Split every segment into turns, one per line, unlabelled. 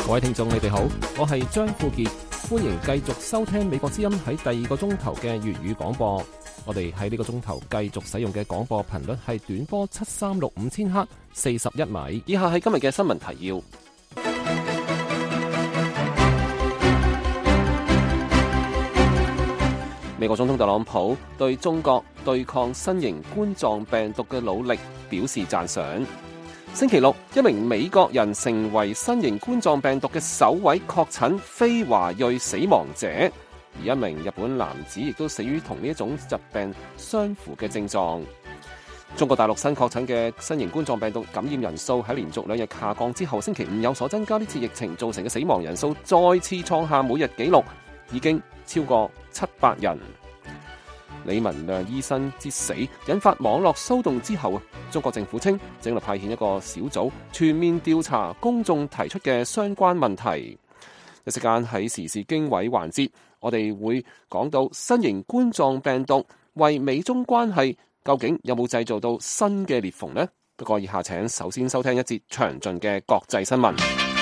各位聽眾，你哋好，我係張富傑，歡迎繼續收聽美國之音喺第二個鐘頭嘅粵語廣播。我哋喺呢個鐘頭繼續使用嘅廣播頻率係短波736 5000赫41米。以下係今日嘅新聞提要。美國總統特朗普對中國對抗新型冠狀病毒嘅努力表示讚賞。星期六，一名美國人成為新型冠狀病毒嘅首位確診非華裔死亡者，而一名日本男子亦都死於同呢一種疾病相符嘅症狀。中國大陸新確診嘅新型冠狀病毒感染人數喺連續2日下降之後，星期五有所增加，呢次疫情造成嘅死亡人數再次創下每日紀錄，已經超過700人。李文亮醫生之死引發網絡騷動之後，中國政府稱正在派遣一個小組全面調查公眾提出嘅相關問題。一時間喺時事經緯環節，我哋會講到新型冠狀病毒為美中關係究竟有冇製造到新嘅裂縫呢？不過以下請首先收聽一節詳盡嘅國際新聞。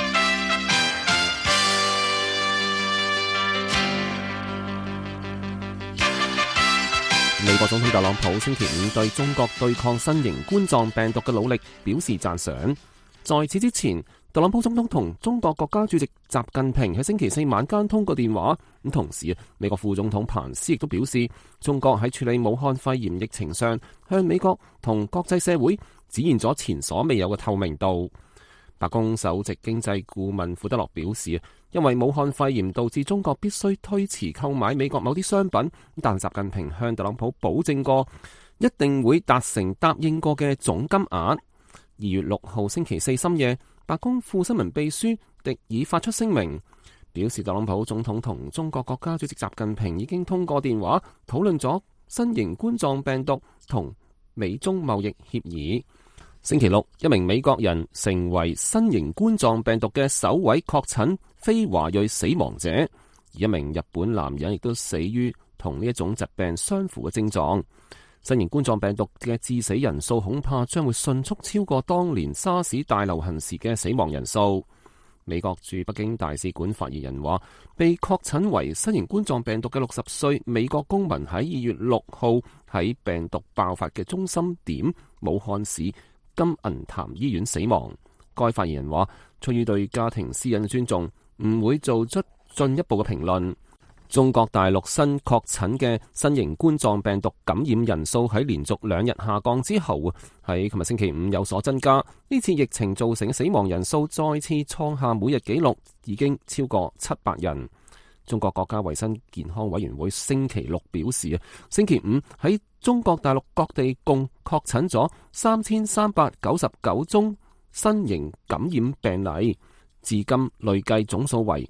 美國總統特朗普星期五對中國對抗新型冠狀病毒嘅努力表示讚賞。在此之前，特朗普總統同中國國家主席習近平喺星期四晚間通過電話。咁同時，美國副總統彭斯亦都表示，中國喺處理武漢肺炎疫情上，向美國同國際社會展現咗前所未有嘅透明度。白宮首席經濟顧問庫德洛表示，因為武漢肺炎導致中國必須推遲購買美國某啲商品，但習近平向特朗普保證過，一定會達成答應過嘅總金額。2月6號星期四深夜，白宮副新聞秘書迪爾發出聲明，表示特朗普總統同中國國家主席習近平已經通過電話討論咗新型冠狀病毒同美中貿易協議。星期六，一名美國人成為新型冠狀病毒嘅首位確診非華裔死亡者，而一名日本男人亦都死於同呢一種疾病相符嘅症狀。新型冠狀病毒嘅致死人數恐怕將會迅速超過當年沙士大流行時嘅死亡人數。美國駐北京大使館發言人話，被確診為新型冠狀病毒嘅60歲美國公民喺2月6號喺病毒爆發嘅中心點武漢市金銀潭醫院死亡。該發言人話，出於對家庭私隱嘅尊重，唔會做出進一步嘅評論。中國大陸新確診嘅新型冠狀病毒感染人數喺連續2日下降之後，喺琴日星期五有所增加。呢次疫情造成嘅死亡人數再次創下每日紀錄，已經超過700人。中國國家衛生健康委員會星期六表示，星期五喺中國大陸各地共確診咗3399宗新型感染病例，至今累計總數為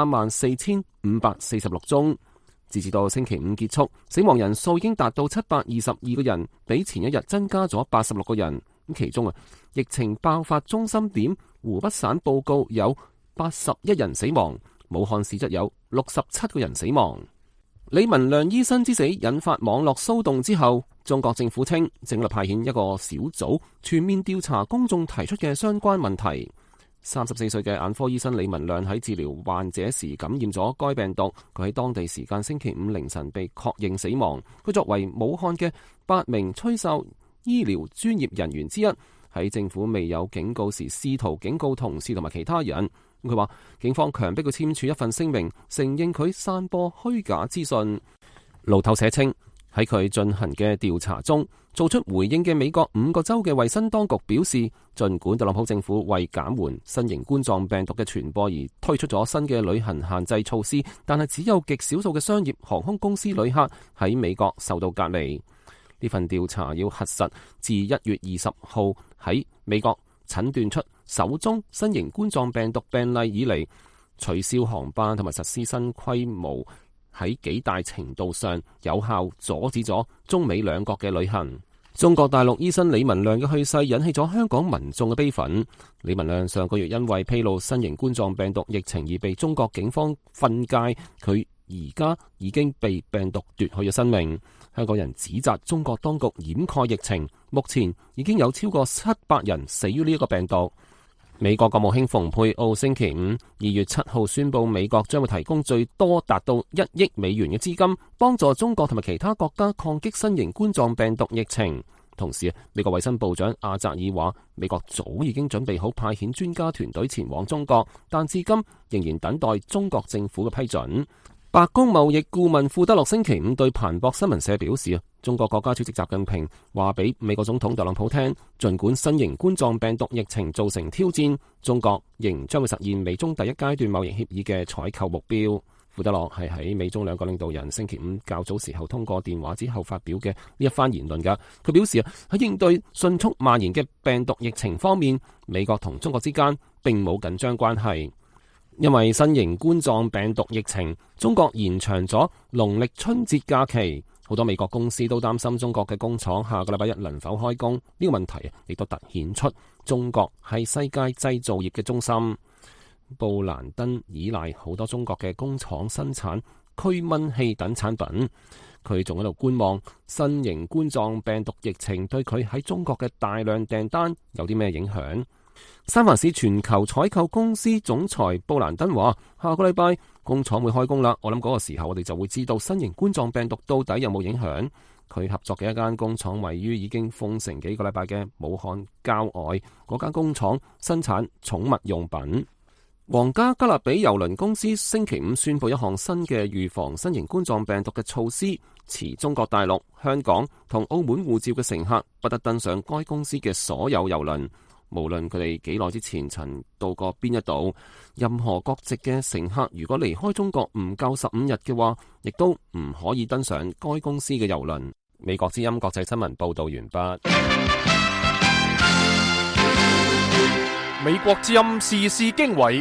34546宗。截至到星期五結束，死亡人數已經達到722個人，比前一日增加咗86個人。其中疫情爆發中心點湖北省報告有81人死亡，武漢市則有67個人死亡。李文亮醫生之死引發網絡騷動之後，中國政府稱正在派遣一個小組全面調查公眾提出嘅相關問題。34歲嘅眼科醫生李文亮喺治療患者時感染咗該病毒，佢喺當地時間星期五凌晨被確認死亡。佢作為武漢嘅8名吹哨醫療專業人員之一，喺政府未有警告時試圖警告同事同埋其他人。佢話警方強迫佢簽署一份聲明，承認佢散播虛假資訊。路透社稱，喺佢進行嘅調查中做出回應嘅美國5個州嘅衛生當局表示，儘管特朗普政府為減緩新型冠狀病毒嘅傳播而推出咗新嘅旅行限制措施，但係只有極少數嘅商業航空公司旅客喺美國受到隔離。呢份調查要核實自1月20號喺美國診斷出首宗新型冠狀病毒病例以嚟，取消航班同埋實施新規模喺幾大程度上有效阻止咗中美兩國嘅旅行。中國大陸醫生李文亮嘅去世引起咗香港民眾嘅悲憤。李文亮上個月因為披露新型冠狀病毒疫情而被中國警方訓誡，佢而家已經被病毒奪去咗生命。香港人指責中國當局掩蓋疫情，目前已經有超過700人死於呢一個病毒。 美國國務卿蓬佩奧星期5 2月7號宣布，美國將會提供最多達到1億美元嘅資金，幫助中國同埋其他國家抗擊新型冠狀病毒疫情。同時，美國衛生部長阿扎爾話，美國早已經準備好派遣專家團隊前往中國，但至今仍然等待中國政府嘅批准。白宮貿易顧問庫德洛星期5對彭博新聞社表示，中國國家主席習近平話俾美國總統特朗普聽，儘管新型冠狀病毒疫情造成挑戰，中國仍將會實現美中第一階段貿易協議嘅採購目標。庫德洛係喺美中兩個領導人星期5較早時候通過電話之後發表嘅呢一番言論㗎。佢表示喺應對迅速蔓延嘅病毒疫情方面，美國同中國之間並冇緊張關係。因為新型冠狀病毒疫情，中國延長咗農曆春節假期，好多美國公司都擔心中國嘅工廠下個禮拜一能否開工。呢個問題亦都凸顯出中國係世界製造業嘅中心。布蘭登依賴好多中國嘅工廠生產驅蚊器等產品，佢仲喺度觀望新型冠狀病毒疫情對佢喺中國嘅大量訂單有啲咩影響。三藩市全球採購公司總裁布蘭登話，下個禮拜工廠會開工啦，我諗嗰個時候我哋就會知道新型冠狀病毒到底有冇影響。佢合作嘅一間工廠位於已經封城幾個禮拜嘅武漢郊外，嗰間工廠生產寵物用品。皇家加勒比郵輪公司星期5宣布一項新嘅預防新型冠狀病毒嘅措施，持中國大陸、香港同澳門護照嘅乘客不得登上該公司嘅所有郵輪，無論佢哋幾耐之前曾到過邊一度。任何國籍嘅乘客如果離開中國唔夠15日嘅話，亦都唔可以登上該公司嘅郵輪。美國之音國際新聞報道完畢。
美國之音時事經緯，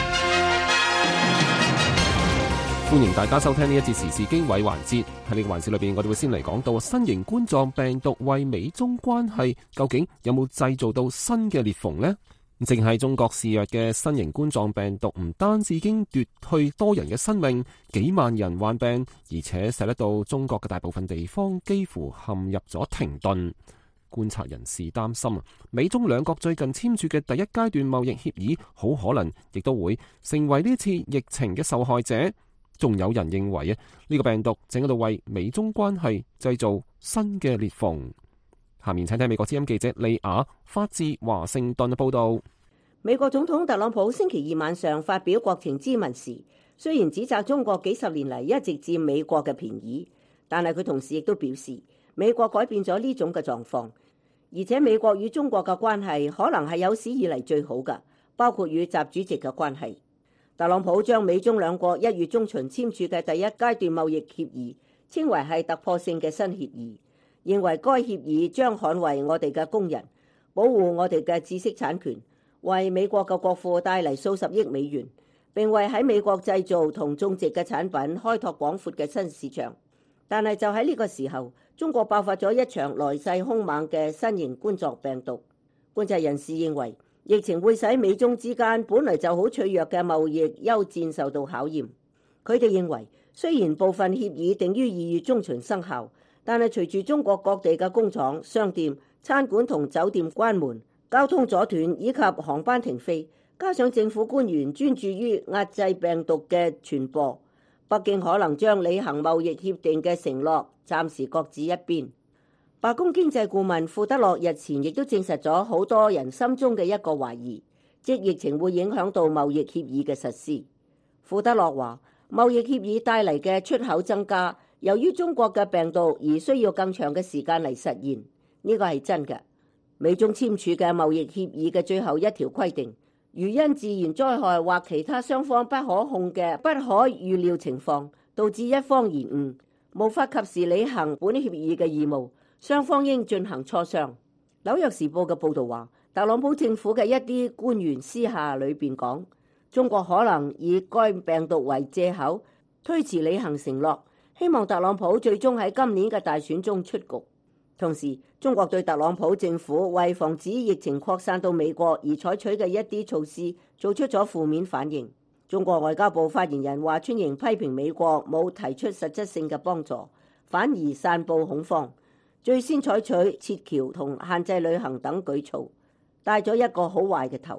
歡迎大家收聽呢一節時事經緯環節。喺呢個環節裏邊，我哋會先嚟講到新型冠狀病毒為美中關係究竟有冇製造到新嘅裂縫呢？正係中國肆虐嘅新型冠狀病毒唔單止已經奪去多人嘅生命，幾萬人患病，而且使得到中國嘅大部分地方幾乎陷入咗停頓。觀察人士擔心，美中兩國最近簽署嘅第一階段貿易協議，好可能亦都會成為呢次疫情嘅受害者。仲有人認為呢個病毒正喺度為美中關係製造新嘅裂縫。下面請聽美國之音記者利亞發自華盛頓嘅報道。
美國總統特朗普星期2晚上發表國情咨文時，雖然指責中國幾十年嚟一直佔美國嘅便宜，但係佢同時亦都表示，美國改變咗呢種嘅狀況，而且美國與中國嘅關係可能係有史以嚟最好嘅，包括與習主席嘅關係。特朗普將美中兩國1月中旬簽署嘅第一階段貿易協議稱為係突破性嘅新協議，認為該協議將捍衛我哋嘅工人，保護我哋嘅知識產權，為美國嘅國庫帶嚟數十億美元，並為喺美國製造同種植嘅產品開拓廣闊嘅新市場。但係就喺呢個時候，中國爆發咗一場來勢兇猛嘅新型冠狀病毒。觀察人士認為，疫情會使美中之間本來就好脆弱嘅貿易休戰受到考驗。佢哋認為，雖然部分協議定於2月中旬生效，但係隨住中國各地嘅工廠、商店、餐館同酒店關門、交通阻斷以及航班停飛，加上政府官員專注於壓制病毒嘅傳播，北京可能將履行貿易協定嘅承諾暫時擱置一邊。白宮經濟顧問庫德洛日前亦都證實咗好多人心中嘅一個懷疑，即疫情會影響到貿易協議嘅實施。庫德洛話，貿易協議帶嚟嘅出口增加，由於中國嘅病毒而需要更長嘅時間嚟實現，呢個係真嘅。美中簽署嘅貿易協議嘅最後一條規定，如因自然災害或其他雙方不可控嘅不可預料情況，導致一方延誤，無法及時履行本協議嘅義務，雙方應進行磋商。紐約時報嘅報導話，特朗普政府嘅一啲官員私下裏邊講，中國可能以該病毒為藉口推遲履行承諾，希望特朗普最終喺今年嘅大選中出局。同時，中國對特朗普政府為防止疫情擴散到美國而採取嘅一啲措施做出咗負面反應。中國外交部發言人華春瑩批評美國冇提出實質性嘅幫助，反而散佈恐慌，最先採取撤僑同限制旅行等舉措，帶咗一個好壞嘅頭。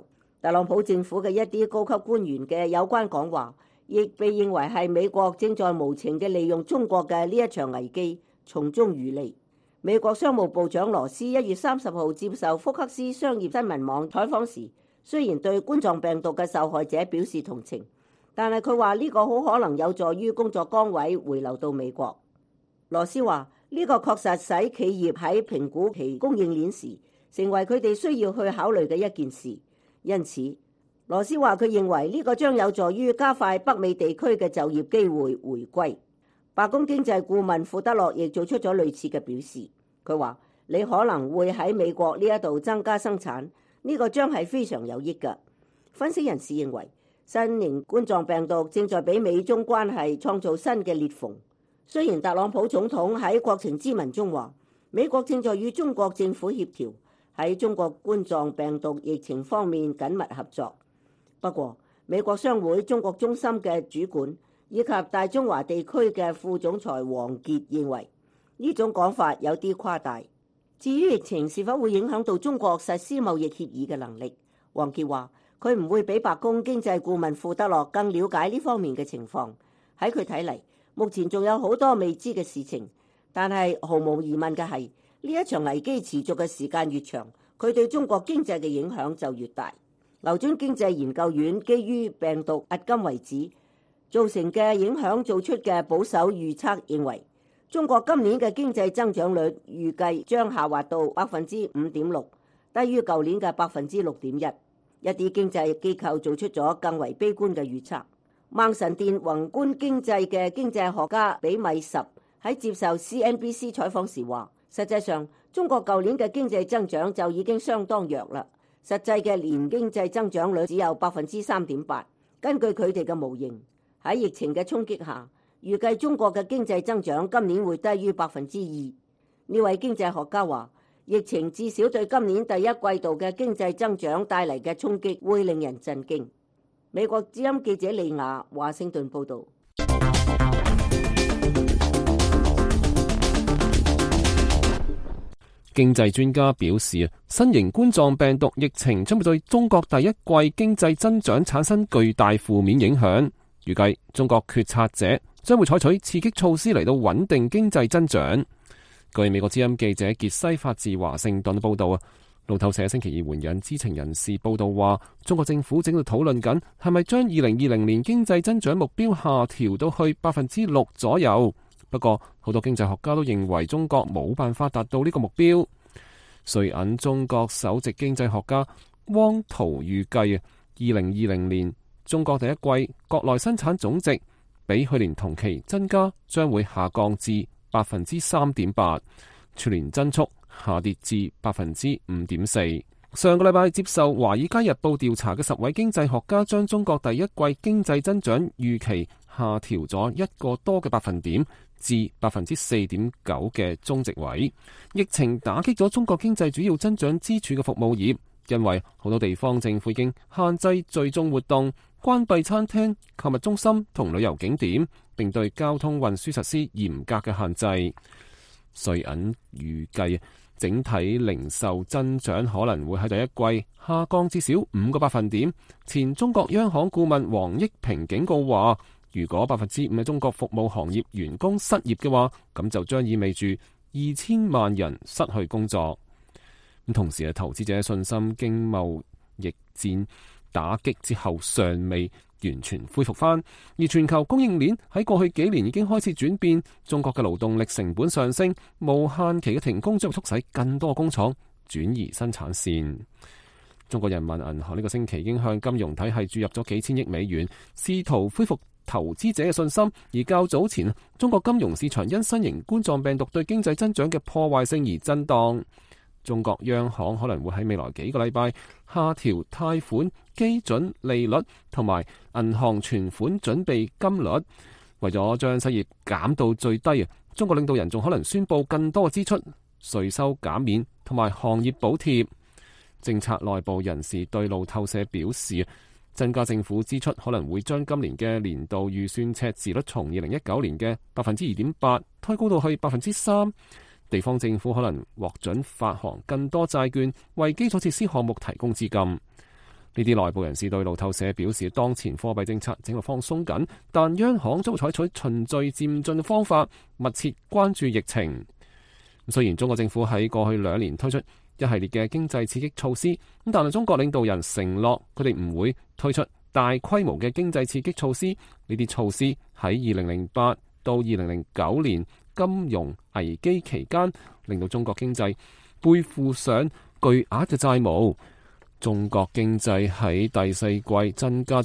特朗普政府嘅一啲高級官員嘅有關講話，亦被認為係美國正在無情嘅利用中國嘅呢一場危機從中漁利。美國商務部長羅斯1月30號接受福克斯商業新聞網採訪時，雖然對冠狀病毒嘅受害者表示同情，但係佢話呢個好可能有助於工作崗位回流到美國。羅斯話呢個確實使企業喺評估其供應鏈時，成為佢哋需要去考慮嘅一件事。因此，羅斯話佢認為呢個將有助於加快北美地區嘅就業機會回歸。白宮經濟顧問庫德洛亦做出咗類似嘅表示，佢話你可能會喺美國呢一度增加生產，呢個將係非常有益㗎。分析人士認為，新型冠狀病毒正在俾美中關係創造新嘅裂縫。雖然特朗普總統喺國情咨文中話，美國正在與中國政府協調喺中國冠狀病毒疫情方面緊密合作。不過，美國商會中國中心嘅主管以及大中華地區嘅副總裁王傑認為，呢種講法有啲誇大。至於疫情是否會影響到中國實施貿易協議嘅能力，王傑話佢唔會比白宮經濟顧問庫德洛更了解呢方面嘅情況。喺佢睇嚟，目前仲有好多未知嘅事情，但係毫無疑問嘅係，呢一場危機持續嘅時間越長，佢對中國經濟嘅影響就越大。牛津經濟研究院基於病毒迄今為止造成嘅影響做出嘅保守預測認為，中國今年嘅經濟增長率預計將下滑到 5.6%， 低於舊年嘅 6.1%。一啲經濟機構做出咗更為悲觀嘅預測。孟神殿宏觀經濟嘅經濟學家比米什喺接受 CNBC 採訪時話，實際上中國舊年嘅經濟增長就已經相當弱啦，實際嘅年經濟增長率只有 3.8%。根據佢哋嘅模型，喺疫情嘅衝擊下，預計中國嘅經濟增長今年會低於 2%。呢位經濟學家話，疫情至少對今年第一季度嘅經濟增長帶嚟嘅衝擊會令人震驚。美國之音記者利亞華盛頓報導。
經濟專家表示，新型冠狀病毒疫情將會對中國第一季經濟增長產生巨大負面影響。預計中國決策者將會採取刺激措施嚟到穩定經濟增長。據美國之音記者傑西發自華盛頓報導，路透社星期二援引知情人士報導話，中國政府正喺度討論緊係咪將2020年經濟增長目標下調到去 6% 左右。不過，好多經濟學家都認為中國冇辦法達到呢個目標。瑞銀中國首席經濟學家汪濤預計2020年中國第一季國內生產總值比去年同期增加將會下降至 3.8%， 全年增速下跌至 5.4%。上個禮拜接受《華爾街日報》調查嘅10位經濟學家將中國第一季經濟增長預期下調咗1個多嘅百分點至 4.9% 嘅中值位。疫情打擊咗中國經濟主要增長支柱嘅服務業，因為好多地方政府已經限制聚眾活動，關閉餐廳、購物中心同旅遊景點，並對交通運輸實施嚴格嘅限制。瑞銀預計整體零售增長可能會喺第一季下降至少5個百分點。前中國央行顧問王益平警告話，如果 5% 嘅中國服務行業員工失業嘅話，咁就將意味住2000萬人失去工作。同時投資者信心經貿易戰打擊之後尚未完全恢復翻，而全球供應鏈喺過去幾年已經開始轉變。中國嘅勞動力成本上升，無限期嘅停工將會促使更多工廠轉移生產線。中國人民銀行呢個星期已經向金融體系注入咗幾千億美元，試圖恢復投資者嘅信心。而較早前，中國金融市場因新型冠狀病毒對經濟增長嘅破壞性而震盪。中國央行可能會喺未來幾個禮拜下調貸款基準利率同埋銀行存款準備金率，為咗將失業減到最低。中國領導人仲可能宣布更多嘅支出、稅收減免同埋行業補貼。政策內部人士對路透社表示，增加政府支出可能會將今年嘅年度預算赤字率從2019年嘅 2.8% 推高到去 3%。地方政府可能獲准發行更多債券，為基礎設施項目提供資金。 呢啲內部人士對路透社表示，當前貨幣政策正喺度放鬆緊，但央行將會採取循序漸進嘅方法，密切關注疫情。雖然中國政府喺過去2年推出一系列嘅經濟刺激措施，但係中國領導人承諾佢哋唔會推出大規模嘅經濟刺激措施。呢啲措施喺2008到2009年金融危機期間，令到中國經濟背負上巨額嘅債務。中國經濟喺第四季增加咗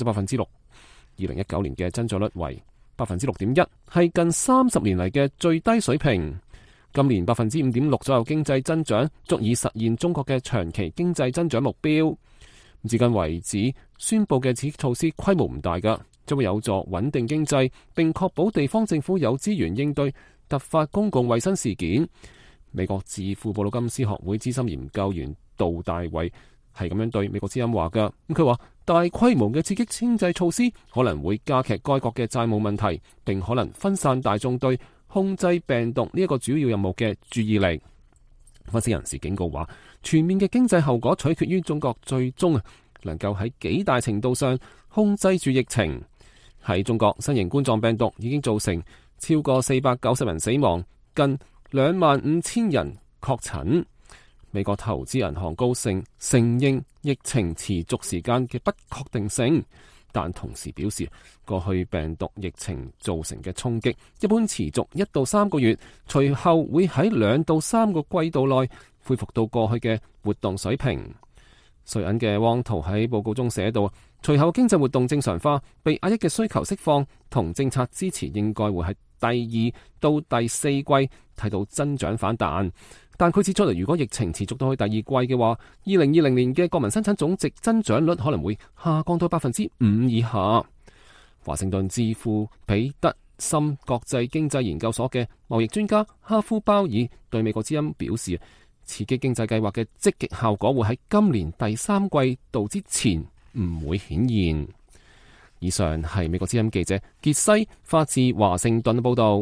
6%，2019年嘅增長率為6.1%，係近30年嚟嘅最低水平。今年5.6%左右經濟增長，足以實現中國嘅長期經濟增長目標。至今為止，宣布嘅刺激措施規模唔大㗎，將會有助穩定經濟，並確保地方政府有資源應對突發公共衛生事件。美國智庫布魯金斯學會資深研究員杜大衛係咁樣對美國之音話㗎。佢話大規模嘅刺激經濟措施可能會加劇該國嘅債務問題，並可能分散大眾對控制病毒呢一個主要任務嘅注意力。分析人士警告話，全面嘅經濟後果取決於中國最終能夠喺幾大程度上控制住疫情。喺中國，新型冠狀病毒已經造成超過490人死亡，近25000人確診。美國投資銀行高盛承認疫情持續時間嘅不確定性，但同時表示過去病毒疫情造成嘅衝擊一般持續1到3個月，隨後會喺2到3個季度內恢復到過去嘅活動水平。瑞銀嘅汪圖喺報告中寫道，隨後經濟活動正常化，被壓抑嘅需求釋放同政策支持應該會喺第2到第4季睇到增長反彈。但佢指出，如果疫情持續到去第2季嘅話，2020年嘅國民生產總值增長率可能會下降到5%以下。華盛頓智庫彼得森國際經濟研究所嘅貿易專家哈夫鮑爾對美國之音表示，刺激經濟計劃嘅積極效果會喺今年第3季度之前唔會顯現。以上係美國之音記者傑西發自華盛頓報道。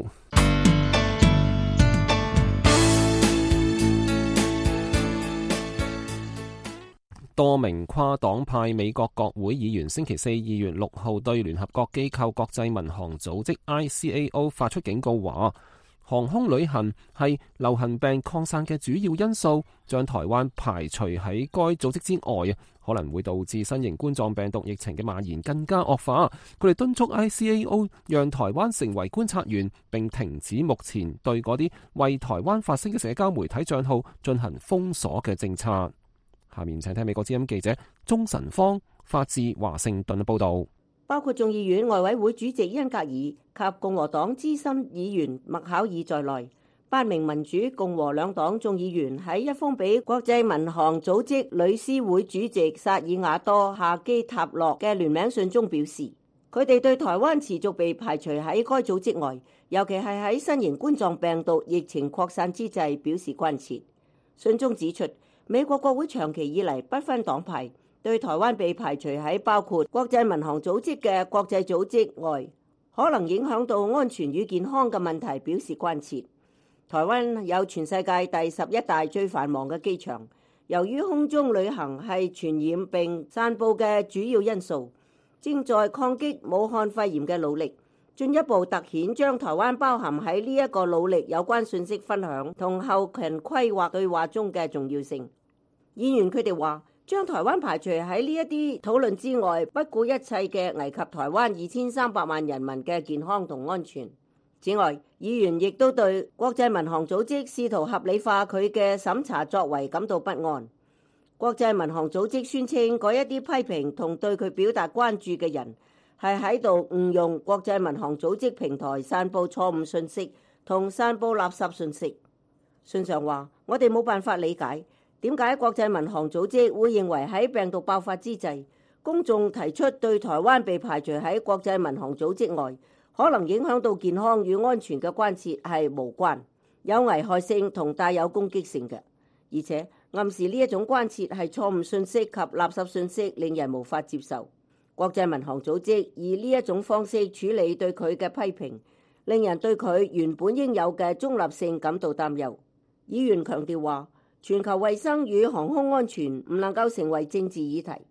多名跨黨派美國國會議員星期4、2月6號對聯合國機構國際民航組織 ICAO 發出警告，話航空旅行係流行病擴散嘅主要因素，將台灣排除喺該組織之外，可能會導致新型冠狀病毒疫情嘅蔓延更加惡化。佢哋敦促 ICAO 讓台灣成為觀察員，並停止目前對嗰啲為台灣發聲嘅社交媒體帳號進行封鎖嘅政策。下面請聽美國之音記者鍾晨芳發自華盛頓嘅報道。
包括眾議院外委會主席恩格爾及共和黨資深議員麥考爾在內，8名民主共和兩黨眾議員喺一封俾國際民航組織理事會主席薩爾瓦多夏基塔洛嘅聯名信中表示，佢哋對台灣持續被排除喺該組織外，尤其係喺新型冠狀病毒疫情擴散之際表示關切。信中指出，美國國會長期以嚟不分黨派，對台灣被排除喺包括國際民航組織嘅國際組織外，可能影響到安全與健康嘅問題表示關切。台灣有全世界第11大最繁忙嘅機場，由於空中旅行係傳染並散佈嘅主要因素，正在抗擊武漢肺炎嘅努力，進一步凸顯將台灣包含喺呢一個努力有關信息分享同後勤規劃對話中嘅重要性。議員佢哋話，將台灣排除喺呢一啲討論之外，不顧一切嘅危及台灣2300萬人民嘅健康同安全。此外，議員亦都對國際民航組織試圖合理化佢嘅審查作為感到不安。國際民航組織宣稱，嗰一啲批評同對佢表達關注嘅人係喺度誤用國際民航組織平台散佈錯誤信息同散佈垃圾信息。信上話，我哋冇辦法理解點解國際民航組織會認為喺病毒爆發之際，公眾提出對台灣被排除喺國際民航組織外，可能影響到健康與安全嘅關切係無關、有危害性同帶有攻擊性嘅，而且暗示呢一種關切係錯誤信息及垃圾信息，令人無法接受。國際民航組織以呢一種方式處理對佢嘅批評，令人對佢原本應有嘅中立性感到擔憂。議員強調話，全球衛生與航空安全唔能夠成為政治議題。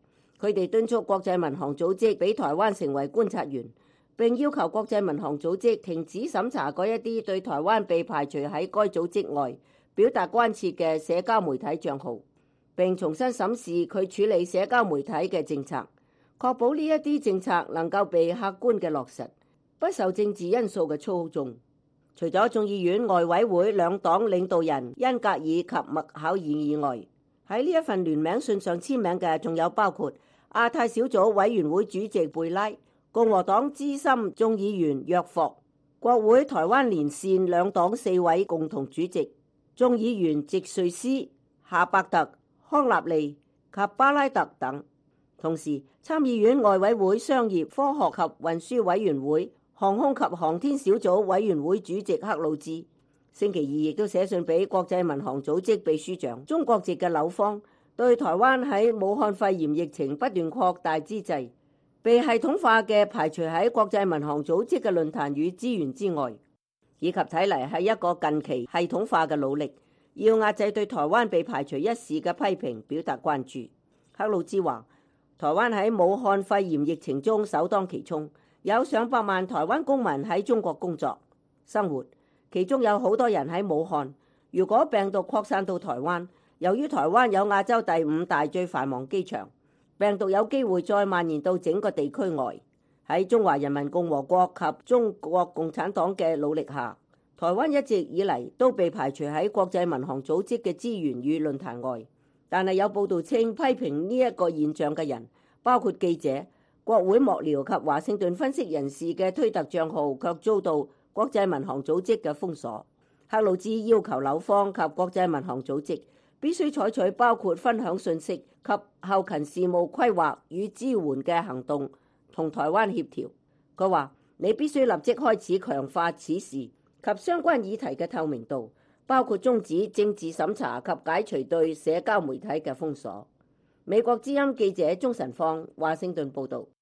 佢哋敦促國際民航組織俾台灣成為觀察員，並要求國際民航組織停止審查嗰一啲對台灣被排除喺該組織外表達關切嘅社交媒體帳號，並重新審視佢處理社交媒體嘅政策，確保呢一啲政策能夠被客觀嘅落實，不受政治因素嘅操縱。除咗眾議院外委會兩黨領導人恩格爾及麥考爾以外，喺呢一份聯名信上簽名嘅仲有包括亞太小組委員會主席貝拉、共和黨資深眾議員約霍、國會台灣連線兩黨4位共同主席、眾議員席瑞斯、夏伯特、康納利及巴拉特等。同時，參議院外委會商業、科學及運輸委員會航空及航天小組委員會主席克魯茲星期二亦都寫信俾國際民航組織秘書長。中國籍嘅柳方對台灣喺武漢肺炎疫情不斷擴大之際，被系統化嘅排除喺國際民航組織嘅論壇與資源之外，以及睇嚟係一個近期系統化嘅努力，要壓制對台灣被排除一事嘅批評表達關注。克魯茲話，台灣喺武漢肺炎疫情中首當其衝，有上百萬台灣公民喺中國工作生活，其中有好多人喺武漢。如果病毒擴散到台灣，由於台灣有亞洲第5大最繁忙機場，病毒有機會再蔓延到整個地區外。喺中華人民共和國及中國共產黨嘅努力下，台灣一直以嚟都被排除喺國際民航組織嘅資源與論壇外。但係有報道稱，批評呢一個現象嘅人，包括記者、國會幕僚及華盛頓分析人士嘅推特帳號卻遭到國際民航組織嘅封鎖。克魯茲要求柳方及國際民航組織必須採取包括分享信息及後勤事務規劃與支援嘅行動，同台灣協調。佢話：你必須立即開始強化此事及相關議題嘅透明度，包括終止政治審查及解除對社交媒體嘅封鎖。美國之音記者鍾晨芳，華盛頓報導。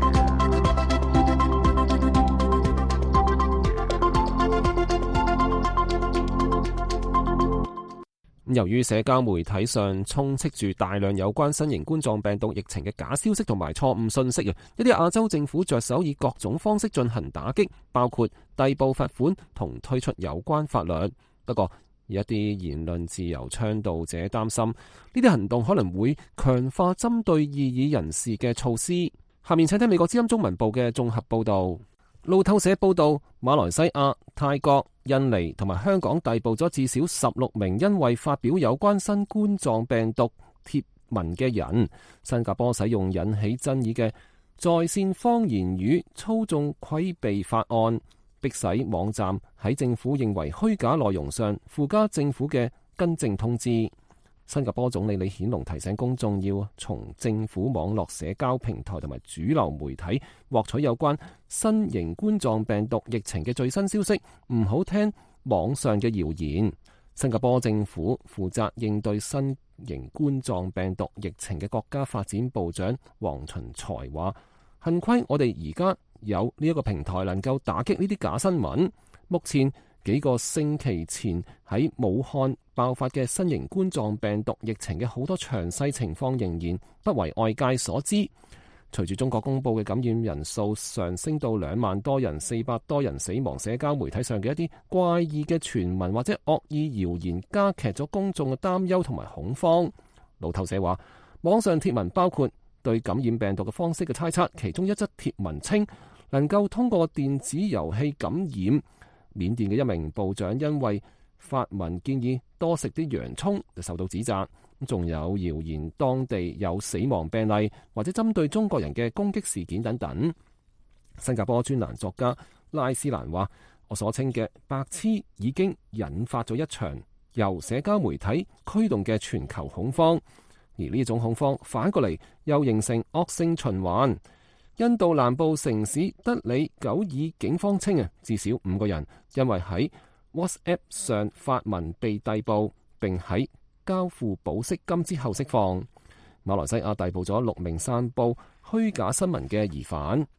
由於社交媒體上充斥住大量有關新型冠狀病毒疫情嘅假消息同埋錯誤信息，一啲亞洲政府着手以各種方式進行打擊，包括逮捕罰款同推出有關法律。不過，一啲言論自由倡導者擔心呢啲行動可能會強化針對異議人士嘅措施。下面請聽美國之音中文部嘅綜合報導。路透社報導，馬來西亞、泰國、印尼同埋香港逮捕咗至少16名因為發表有關新冠狀病毒貼文嘅人。新加坡使用引起爭議嘅在線謊言語操縱規避法案，迫使網站喺政府認為虛假內容上附加政府嘅更正通知。新加坡總理李顯龍提醒公眾要從政府網絡社交平台同埋主流媒體獲取有關新型冠狀病毒疫情嘅最新消息，唔好聽網上嘅謠言。新加坡政府負責應對新型冠狀病毒疫情嘅國家發展部長黃循財話：幸虧我哋而家有呢一個平台能夠打擊呢啲假新聞。目前幾個星期前喺武漢爆發嘅新型冠狀病毒疫情嘅好多詳細情況仍然不為外界所知。隨住中國公布嘅感染人數上升到2萬多人、400多人死亡，社交媒體上嘅一啲怪異嘅傳聞或者惡意謠言加劇咗公眾嘅擔憂同埋恐慌。路透社話，網上貼文包括對感染病毒嘅方式嘅猜測，其中一則貼文稱能夠通過電子遊戲感染。緬甸嘅一名部長因為發文建議多食啲洋蔥就受到指責，仲有謠言當地有死亡病例或者針對中國人嘅攻擊事件等等。新加坡專欄作家拉斯蘭話：我所稱嘅白痴已經引發咗一場由社交媒體驅動嘅全球恐慌，而呢種恐慌反過嚟又形成惡性循環。印度南部城市德里久爾警方稱至少5個人因為喺 WhatsApp 上發文被逮捕，並喺交付保釋金之後釋放。馬來西亞逮捕咗6名散佈虛假新聞嘅疑犯。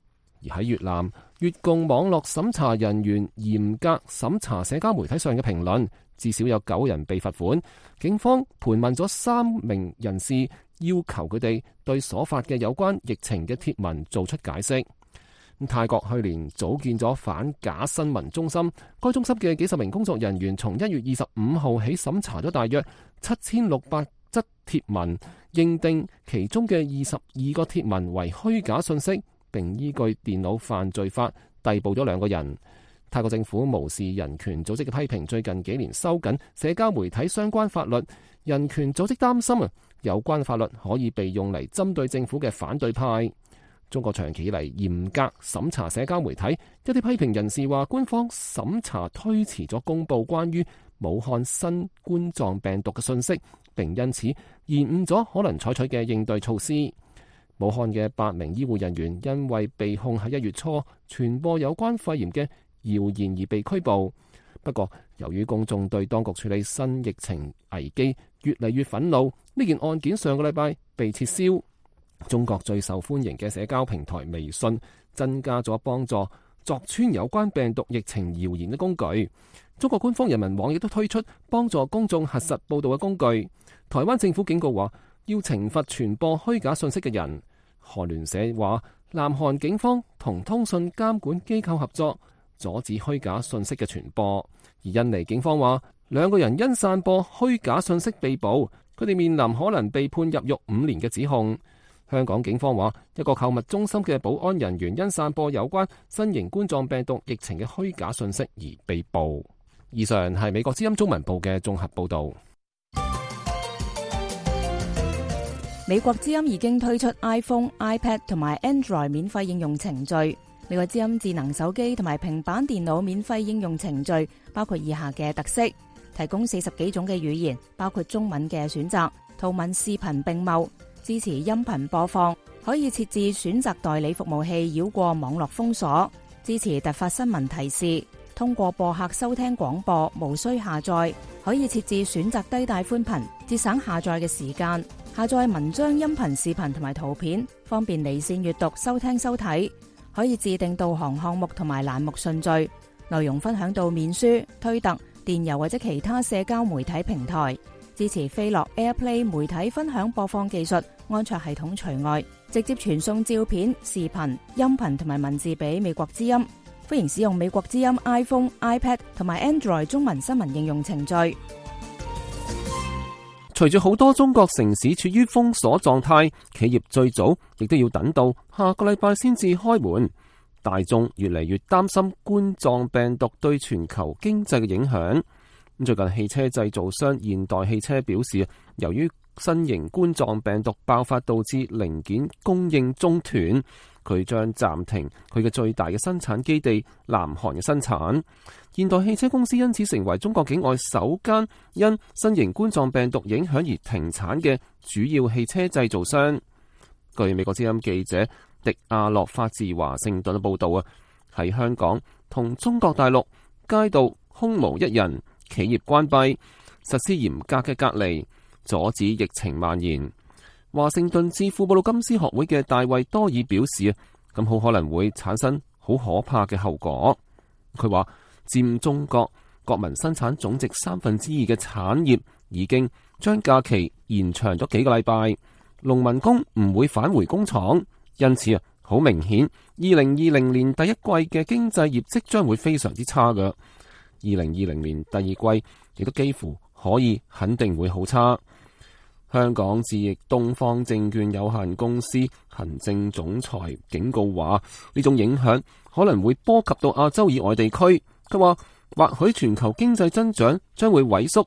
而喺越南，越共網絡審查人員嚴格審查社交媒體上嘅評論，至少有9人被罰款。警方盤問咗3名人士，要求佢哋對所發嘅有關疫情嘅貼文做出解釋。泰國去年組建咗反假新聞中心，該中心嘅幾十名工作人員從1月25號起審查咗大約7600則貼文，認定其中嘅22個貼文為虛假信息，並依據電腦犯罪法逮捕咗2個人。泰國政府無視人權組織嘅批評，最近幾年收緊社交媒體相關法律。人權組織擔心有關法律可以被用嚟針對政府嘅反對派。中國長期以嚟嚴格審查社交媒體，一啲批評人士話，官方審查推遲咗公佈關於武漢新冠狀病毒嘅信息，並因此延誤咗可能採取嘅應對措施。武漢嘅8名醫護人員因為被控喺1月初傳播有關肺炎嘅謠言而被拘捕。不過，由於公眾對當局處理新疫情危機越嚟越憤怒，呢件案件上個禮拜被撤銷。中國最受歡迎嘅社交平台微信增加咗幫助鑿穿有關病毒疫情謠言嘅工具。中國官方人民網亦都推出幫助公眾核實報道嘅工具。台灣政府警告話要懲罰傳播虛假信息嘅人。韓聯社話南韓警方同通訊監管機構合作，阻止虛假信息嘅傳播。而印尼警方話2個人因散播虛假信息被捕，佢哋面臨可能被判入獄5年嘅指控。香港警方話一個購物中心嘅保安人員因散播有關新型冠狀病毒疫情嘅虛假信息而被捕。以上係美國之音中文部嘅綜合報導。
美國之音已經推出 iPhone、iPad 同埋 Android 免費應用程序。美國之音智能手機同埋平板電腦免費應用程序包括以下嘅特色：提供40幾種嘅語言，包括中文嘅選擇，圖文視頻並茂。支持音頻播放，可以設置選擇代理服務器繞過網絡封鎖，支持突發新聞提示，通過播客收聽廣播，無需下載，可以設置選擇低帶寬頻，節省下載嘅時間，下載文章、音頻、視頻同埋圖片，方便離線閱讀、收聽收睇，可以自定導航項目同埋欄目順序，內容分享到面書、推特、電郵或者其他社交媒體平台。支持飛樂 AirPlay 媒體分享播放技術，安卓系統除外，直接傳送照片、視頻、音頻同埋文字俾美國之音。歡迎使用美國之音 iPhone、iPad 同埋 Android 中文新聞應用程序。
隨住好多中國城市處於封鎖狀態，企業最早亦都要等到下個禮拜先至開門。大眾越嚟越擔心冠狀病毒對全球經濟嘅影響。最近汽車製造商現代汽車表示，由於新型冠狀病毒爆發導致零件供應中斷，佢將暫停佢嘅最大嘅生產基地南韓嘅生產。現代汽車公司因此成為中國境外首間因新型冠狀病毒影響而停產嘅主要汽車製造商。據美國之音記者迪亞洛發自華盛頓嘅報道喺香港同中國大陸街道空無一人，企業關閉，實施嚴格嘅隔離，阻止疫情蔓延。華盛頓智庫布魯金斯學會嘅大衛多爾表示，咁好可能會產生好可怕嘅後果。佢話，佔中國國民生產總值2/3嘅產業已經將假期延長咗幾個禮拜，農民工唔會返回工廠，因此好明顯2020年第一季嘅經濟業績將會非常之差㗎。2020年第二季亦都幾乎可以肯定會好差。香港智易東方證券有限公司行政總裁警告話，呢種影響可能會波及到亞洲以外地區。佢話，或許全球經濟增長將會萎縮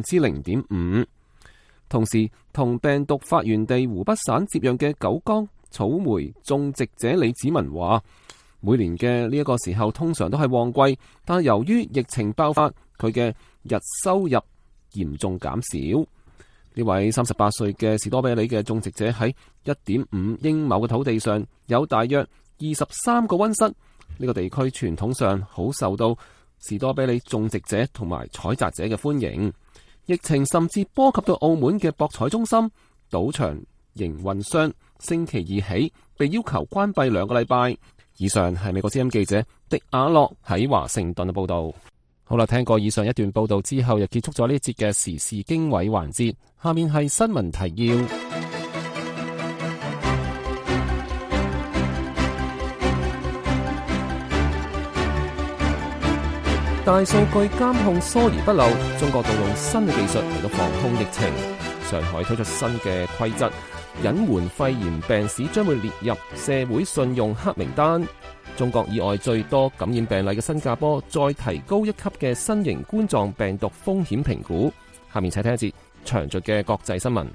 0.5%。同時，同病毒發源地湖北省接壤嘅九江草莓種植者李子文話，每年嘅呢一個時候通常都係旺季，但係由於疫情爆發，佢嘅日收入嚴重減少。呢位38歲嘅士多啤梨嘅種植者喺1.5英畝嘅土地上有大約23個溫室。呢個地區傳統上好受到士多啤梨種植者同埋採摘者嘅歡迎。疫情甚至波及到澳門嘅博彩中心、賭場營運商，星期二起被要求關閉2個禮拜。 以上係美國之音記者迪亞洛喺華盛頓嘅報道。好啦，聽過以上一段報道之後，又結束咗呢一節嘅時事經緯環節。下面係新聞提要。大數據監控疏而不漏，中國動用新嘅技術嚟到防控疫情。上海推出新嘅規則，隱瞞肺炎病史將會列入社會信用黑名單。中國以外最多感染病例嘅新加坡再提高一級嘅新型冠狀病毒風險評估。下面請聽一節詳盡嘅國際新聞。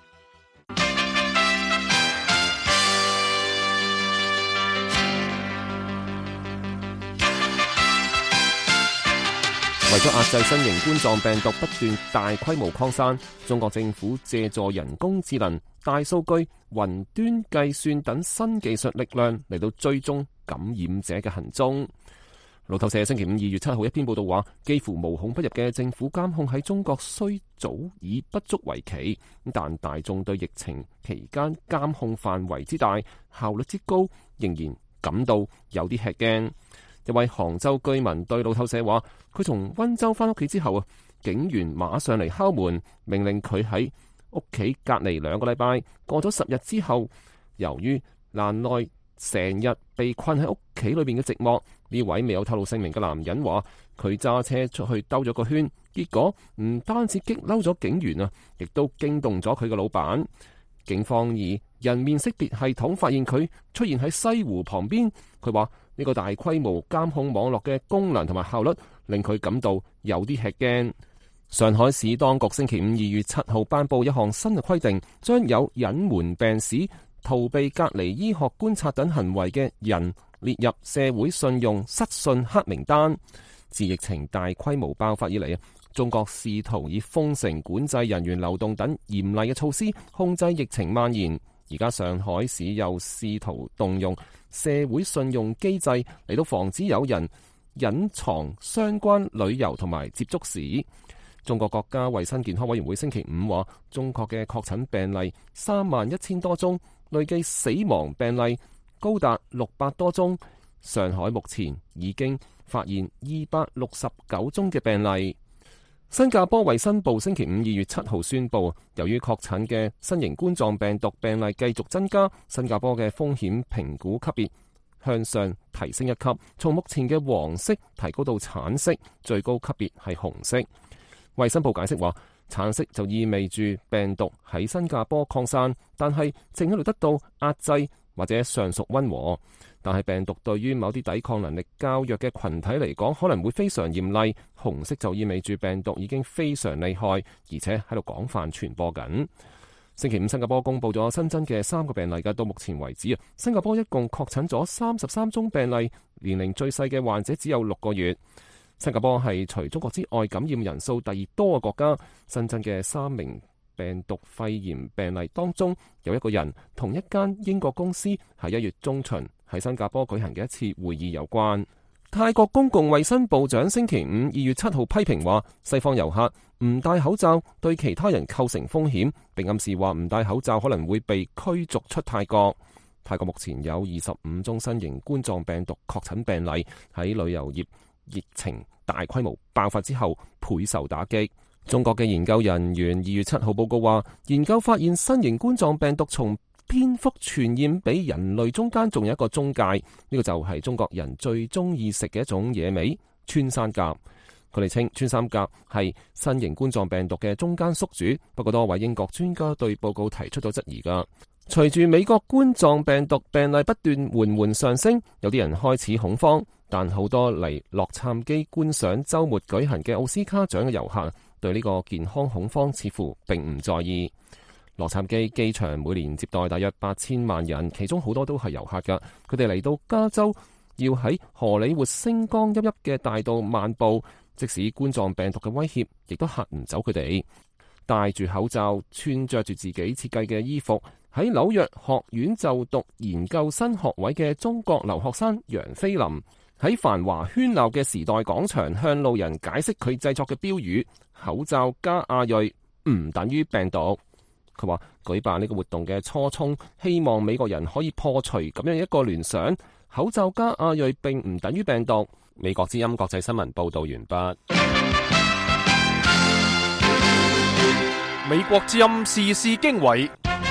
為咗壓制新型冠狀病毒不斷大規模擴散，中國政府借助人工智能、大數據、雲端計算等新技術力量嚟到追蹤感染者嘅行蹤。路透社星期5 2月7號一篇報道話，幾乎無孔不入嘅政府監控喺中國雖早已不足為奇，但大眾對疫情期間監控範圍之大、效率之高，仍然感到有啲吃驚。一位杭州居民對路透社話，佢從溫州翻屋企之後啊，警員馬上嚟敲門，命令佢喺屋企隔離2個禮拜。過咗10日之後，由於難耐成日被困喺屋企裏邊嘅寂寞，呢位未有透露姓名嘅男人話，佢揸車出去兜咗個圈，結果唔單止激嬲咗警員啊，亦都驚動咗佢嘅老闆。警方以人面識別系統發現佢出現喺西湖旁邊。佢話呢個大規模監控網絡嘅功能同埋效率令佢感到有啲吃驚。上海市當局星期5 2月7號頒布一項新嘅規定，將有隱瞞病史、逃避隔離醫學觀察等行為嘅人列入社會信用失信黑名單。自疫情大規模爆發以嚟啊，中國試圖以封城、管制人員流動等嚴厲嘅措施控制疫情蔓延。而家上海市又試圖動用社會信用機制嚟到防止有人隱藏相關旅遊同埋接觸史。中國國家衛生健康委員會星期5話，中國嘅確診病例31000多宗，累計死亡病例高達600多宗。上海目前已經發現269宗嘅病例。新加坡衛生部星期5 2月7號宣布，由於確診嘅新型冠狀病毒病例繼續增加，新加坡嘅風險評估級別向上提升一級，從目前嘅黃色提高到橙色，最高級別係紅色。衛生部解釋話，橙色就意味住病毒喺新加坡擴散，但係正喺度得到壓制或者尚屬溫和。但係病毒對於某啲抵抗能力較弱嘅群體嚟講，可能會非常嚴厲。紅色就意味住病毒已經非常厲害，而且喺度廣泛傳播緊。星期5新加坡公布咗新增嘅3個病例嘅，到目前為止啊，新加坡一共確診咗33宗病例，年齡最細嘅患者只有6個月。新加坡係除中國之外感染人數第2多嘅國家，新增嘅3名病毒肺炎病例當中，有1個人同一間英國公司喺1月中旬喺新加坡舉行嘅一次會議有關。泰國公共衛生部長星期5 2月7號批評話，西方遊客唔戴口罩對其他人構成風險，並暗示話唔戴口罩可能會被驅逐出泰國。泰國目前有25宗新型冠狀病毒確診病例，喺旅遊業疫情大規模爆發之後倍受打擊。中國嘅研究人員2月7號報告話，研究發現新型冠狀病毒從蝙蝠傳染俾人類中間仲有一個中介，呢個就係中國人最中意食嘅一種野味穿山甲。佢哋稱穿山甲係新型冠狀病毒嘅中間宿主，不過多位英國專家對報告提出咗質疑㗎。隨住美國冠狀病毒病例不斷緩緩上升，有啲人開始恐慌，但好多嚟洛杉磯觀賞週末舉行嘅奧斯卡獎嘅遊客對呢個健康恐慌似乎並唔在意。洛杉磯機場每年接待大約8000萬人，其中好多都係遊客㗎。佢哋嚟到加州，要喺荷里活星光熠熠嘅大道漫步，即使冠狀病毒嘅威脅，亦都嚇唔走佢哋。戴住口罩，穿着住自己設計嘅衣服，喺紐約學院就讀研究生學位嘅中國留學生楊飛林，喺繁華喧鬧嘅時代廣場向路人解釋佢製作嘅標語：口罩加阿瑞唔等於病毒。佢話舉辦呢個活動嘅初衷，希望美國人可以破除咁樣一個聯想： 口罩加亞裔並唔等於病毒。美國之音國際新聞報道完畢。
美國之音時事經緯，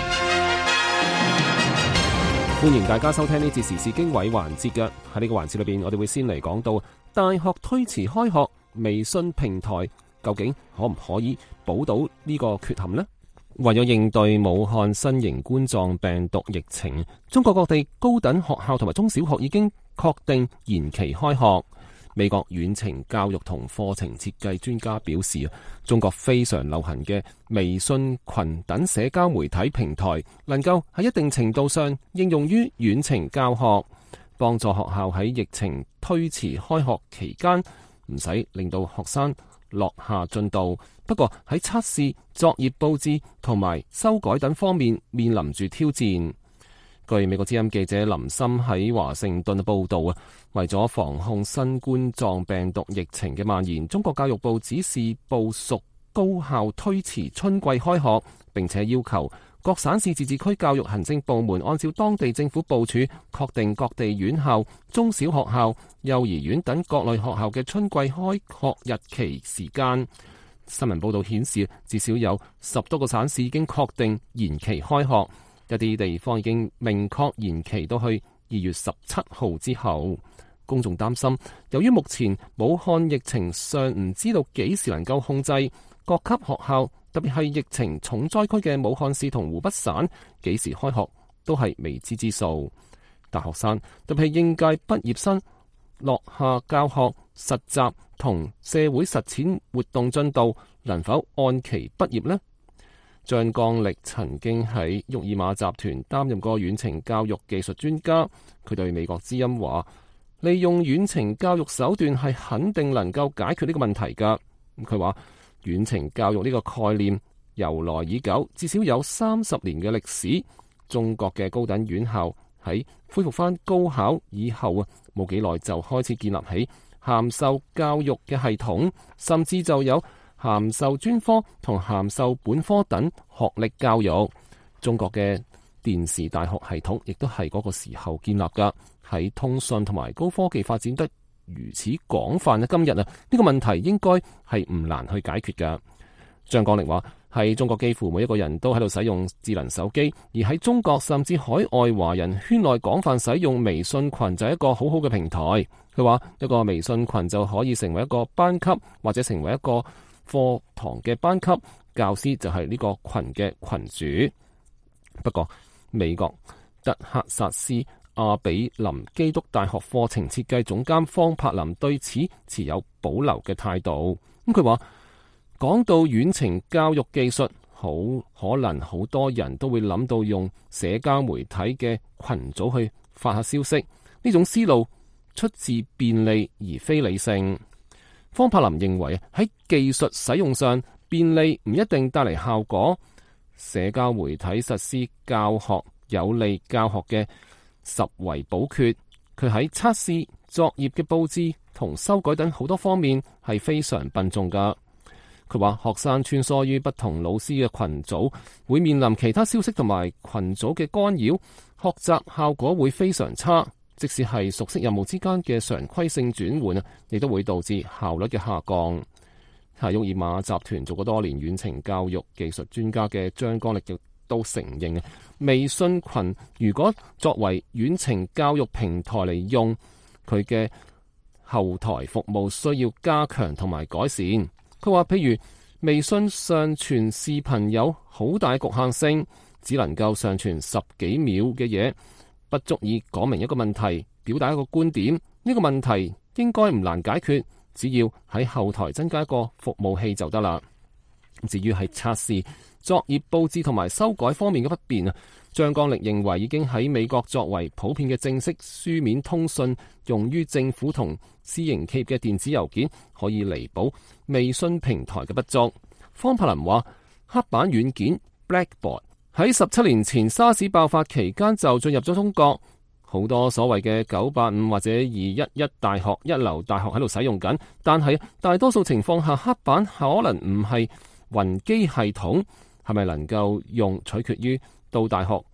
歡迎大家收聽呢節時事經緯環節嘅。喺呢個環節裏邊，我哋會先嚟講到大學推遲開學，微信平台究竟可唔可以補到呢個缺陷呢？為咗應對武漢新型冠狀病毒疫情，中國各地高等學校同埋中小學已經確定延期開學。美國遠程教育同課程設計專家表示，中國非常流行嘅微信群等社交媒體平台，能夠喺一定程度上應用於遠程教學，幫助學校喺疫情推遲開學期間唔使令到學生落下進度。不過喺測試、作業佈置同埋修改等方面面臨住挑戰。據美國之音記者林森喺華盛頓報道啊，為咗防控新冠狀病毒疫情嘅蔓延，中國教育部指示部屬高校推遲春季開學，並且要求各省市自治區教育行政部門按照當地政府部署，確定各地院校、中小學校、幼兒園等各類學校嘅春季開學日期時間。新聞報道顯示，至少有10多個省市已經確定延期開學。一啲地方已經明確延期到去2月17號之後。公眾擔心，由於目前武漢疫情尚唔知道幾時能夠控制，各級學校特別係疫情重災區嘅武漢市同湖北省幾時開學都係未知之數。大學生特別係應屆畢業生落下教學、實習同社會實踐活動進度能否按期畢業呢？張剛力曾經喺沃爾瑪集團擔任過遠程教育技術專家，佢對美國之音話：利用遠程教育手段係肯定能夠解決呢個問題㗎。佢話遠程教育呢個概念由來已久，至少有30年嘅歷史。中國嘅高等院校喺恢復返高考以後啊，冇幾耐就開始建立起函授教育嘅系統，甚至就有函授專科同函授本科等學歷教育。中國嘅電視大學系統亦都係嗰個時候建立噶。喺通訊同埋高科技發展得如此廣泛嘅今日啊，呢個問題應該係唔難去解決噶。張剛力話：喺中國幾乎每一個人都喺度使用智能手機，而喺中國甚至海外華人圈內廣泛使用微信群就係一個好好嘅平台。佢話一個微信群就可以成為一個班級，或者成為一個課堂嘅班級，教師就係呢個群嘅群主。不過美國德克薩斯阿比林基督大學課程設計總監方柏林對此持有保留嘅態度。佢話講到遠程教育技術，好可能好多人都會諗到用社交媒體嘅群組去發下消息，呢種思路出自便利而非理性。方柏林認為喺技術使用上，便利唔一定帶嚟效果。社交媒體實施教學有利教學嘅實為補缺，佢喺測試、作業嘅佈置同修改等好多方面係非常笨重噶。佢話學生穿梭於不同老師嘅群組，會面臨其他消息同埋群組嘅干擾，學習效果會非常差。即使係熟悉任務之間嘅常規性轉換，亦都會導致效率嘅下降。喺沃爾瑪集團做過多年遠程教育技術專家嘅張剛力亦都承認，微信群如果作為遠程教育平台嚟用，佢嘅後台服務需要加強同埋改善。佢話譬如微信上傳視頻有好大局限性，只能夠上傳10幾秒嘅嘢，不足以講明一個問題，表達一個觀點。呢個問題應該唔難解決，只要喺後台增加一個服務器就得啦。至於係測試、作業佈置同埋修改方面嘅不便啊，張剛力認為已經喺美國作為普遍嘅正式書面通訊，用於政府同私營企業嘅電子郵件，可以彌補微信平台嘅不足。方柏林話：黑板軟件 Blackboard 喺17年前沙士爆發期間就進入咗中國，好多所謂嘅985或者211大學一流大學喺度使用緊，但係大多數情況下黑板可能唔係雲機系統，係咪能夠用取決於到大學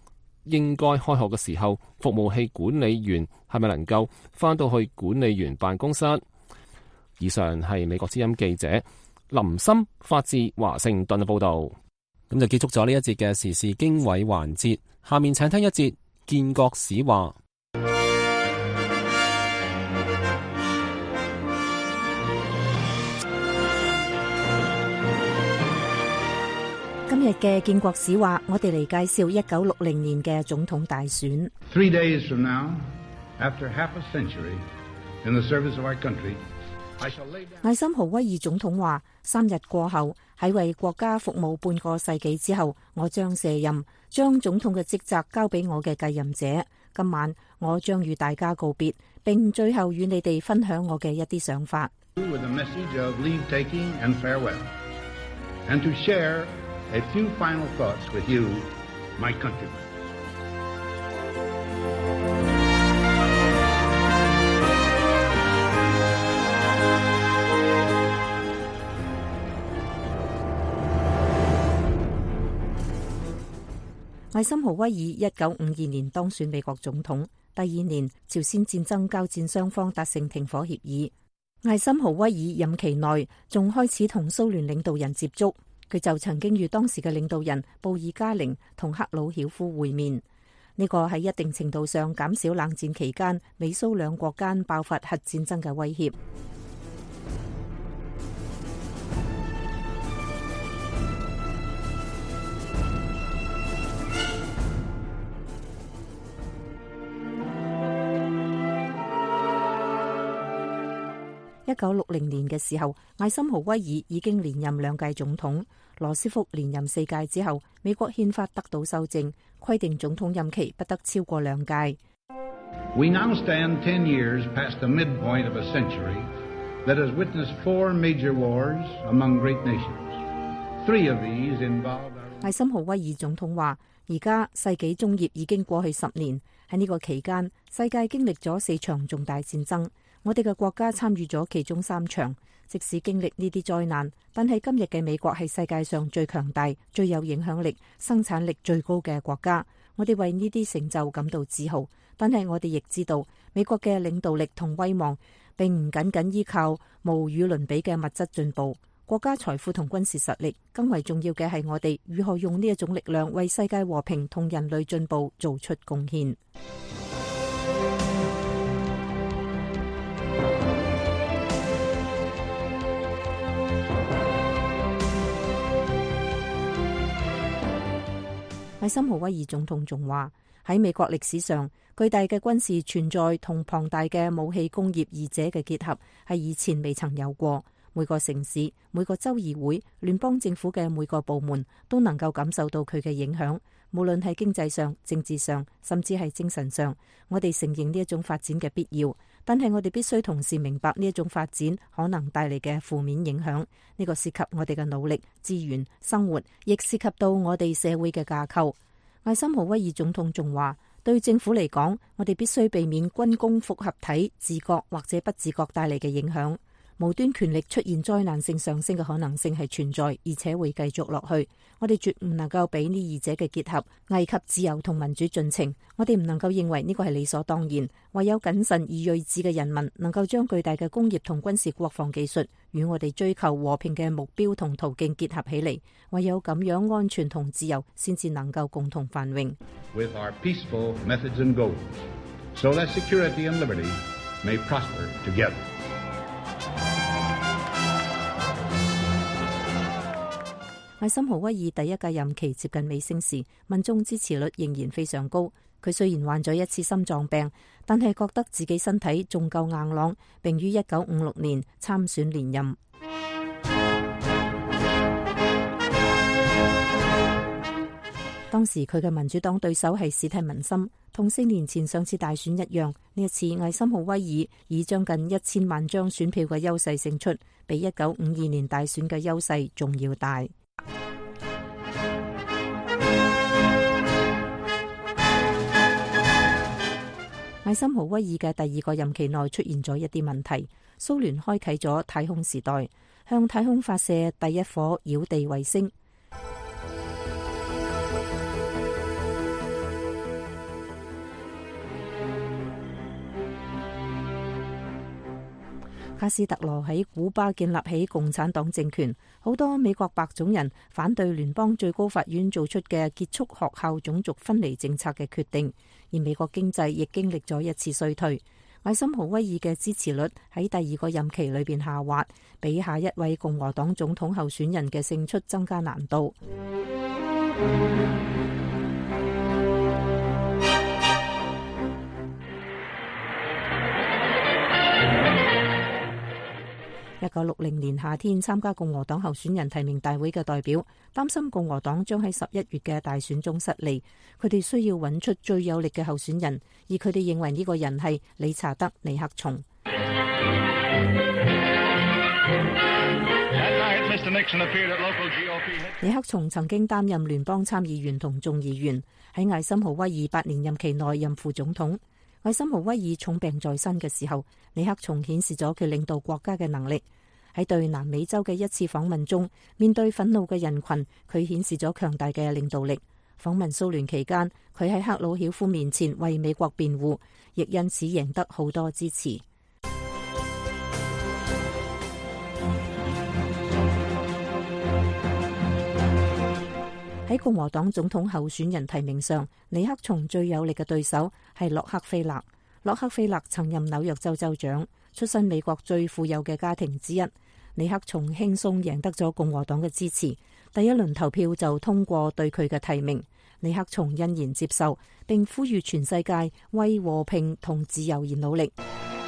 應該開學嘅時候，服務器管理員係咪能夠返到去管理員辦公室？以上係美國之音記者林森發自華盛頓嘅報導。咁就結束咗呢一節嘅時事經緯環節。下面請聽一節建國史話。
今日嘅建國史話，我哋嚟介紹1960年嘅總統大選。
3 days from now, after half a century in the service of our country, I shall lay down...
艾森豪威爾總統話：3日過後，喺為國家服務半個世紀之後，我將卸任，將總統嘅職責交俾我嘅繼任者。今晚我將與大家告別，並最後與你哋分享我嘅一啲想法。
With a message of leave-taking and farewell, and to share a few final thoughts with you, my countrymen.
艾森豪威爾1952年當選美國總統，第二年朝鮮戰爭交戰雙方達成停火協議。艾森豪威爾任期內仲開始同蘇聯領導人接觸。佢就曾經與當時嘅領導人布爾加寧同赫魯曉夫會面，呢個喺一定程度上減少冷戰期間美蘇兩國間爆發核戰爭嘅威脅。1960年嘅時候，艾森豪威爾已經連任2屆總統。羅斯福連任4屆之後，美國憲法得到修正，規定總統任期不得超過2屆。
We now stand 10 years past the midpoint of a century that has witnessed 4 major wars among great nations. 3 of these involved our...
艾森豪威爾總統話：而家世紀中葉已經過去10年，喺呢個期間，世界經歷咗4場重大戰爭。我哋嘅國家參與咗其中3場，即使經歷呢啲災難，但係今日嘅美國係世界上最強大、最有影響力、生產力最高嘅國家。我哋為呢啲成就感到自豪，但係我哋亦知道，美國嘅領導力同威望並唔僅僅依靠無與倫比嘅物質進步、國家財富同軍事實力，更為重要嘅係我哋如何用呢一種力量為世界和平同人類進步做出貢獻。艾森豪威爾總統仲話：喺美國歷史上，巨大嘅軍事存在同龐大嘅武器工業二者嘅結合係以前未曾有過。每個城市、每個州議會、聯邦政府嘅每個部門都能夠感受到佢嘅影響，無論係經濟上、政治上，甚至係精神上。我哋承認呢一種發展嘅必要，但係我哋必須同時明白呢一種發展可能帶嚟嘅負面影響。呢個涉及我哋嘅努力、資源、生活，亦涉及到我哋社會嘅架構。艾森豪威爾總統仲話：對政府嚟講，我哋必須避免軍工複合體自覺或者不自覺帶嚟嘅影響。無端權力出現災難性上升嘅可能性係存在，而且會繼續落去。我哋絕唔能夠俾呢二者嘅結合危及自由同民主進程。我哋唔能夠認為呢個係理所當然。唯有謹慎而睿智嘅人民能夠將巨大嘅工業同軍事國防技術與我哋追求和平嘅目標同途徑結合起嚟。唯有咁樣，安全同自由先至能夠共同繁榮。
With our peaceful methods and goals, so that security and liberty may prosper together.
艾森豪威爾第一屆任期接近尾聲時，民眾支持率仍然非常高。佢雖然患咗一次心臟病，但係覺得自己身體仲夠硬朗，並於1956年參選連任。當時佢嘅民主黨對手係史蒂文森，同4年前上次大選一樣。呢一次艾森豪威爾以將近1000萬張選票嘅優勢勝出，比1952年大選嘅優勢仲要大。艾森豪威爾嘅第二個任期內出現咗一啲問題。蘇聯開啟咗太空時代，向太空發射第一顆繞地衛星。 卡斯特羅喺古巴建立起共產黨政權，好多美國白種人反對聯邦最高法院做出嘅結束學校種族分離政策嘅決定，而美國經濟亦經歷咗一次衰退。艾森豪威爾嘅支持率喺第二個任期裏邊下滑，比下一位共和黨總統候選人嘅勝出增加難度。1960年夏天參加共和黨候選人提名大會嘅代表擔心共和黨將喺11月嘅大選中失利，佢哋需要揾出最有力嘅候選人，而佢哋認為呢個人係理查德·尼克松。尼克松曾經擔任聯邦參議員同眾議員，喺艾森豪威爾8年任期內任副總統。艾森豪威爾重病在身嘅時候，尼克松顯示咗佢領導國家嘅能力。喺對南美洲嘅一次訪問中，面對憤怒嘅人群，佢顯示咗強大嘅領導力。訪問蘇聯期間，佢喺赫魯曉夫面前為美國辯護，亦因此贏得好多支持。喺共和黨總統候選人提名上，尼克松最有力嘅對手係洛克菲勒。洛克菲勒曾任紐約州州長，出身美國最富有嘅家庭之一。尼克松輕鬆贏得咗共和黨嘅支持，第一輪投票就通過對佢嘅提名。尼克松欣然接受，並呼籲全世界為和平同自由而努力。